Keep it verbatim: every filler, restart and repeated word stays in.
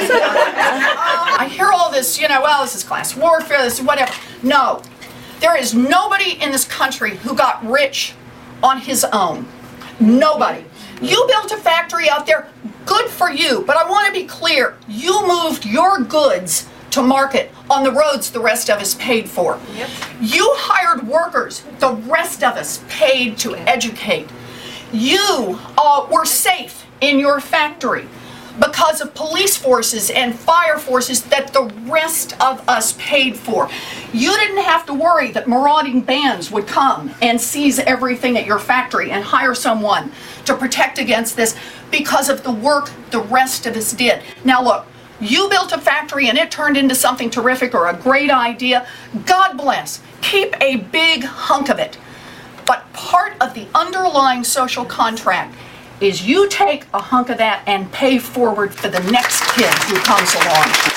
I hear all this, you know, well, this is class warfare, this is whatever. No, there is nobody in this country who got rich on his own. Nobody. You built a factory out there, good for you, but I want to be clear, you moved your goods to market on the roads the rest of us paid for. Yep. You hired workers, the rest of us paid to educate. You uh, were safe in your factory because of police forces and fire forces that the rest of us paid for. You didn't have to worry that marauding bands would come and seize everything at your factory and hire someone to protect against this because of the work the rest of us did. Now look, you built a factory and it turned into something terrific or a great idea. God bless. Keep a big hunk of it. But part of the underlying social contract is you take a hunk of that and pay forward for the next kid who comes along.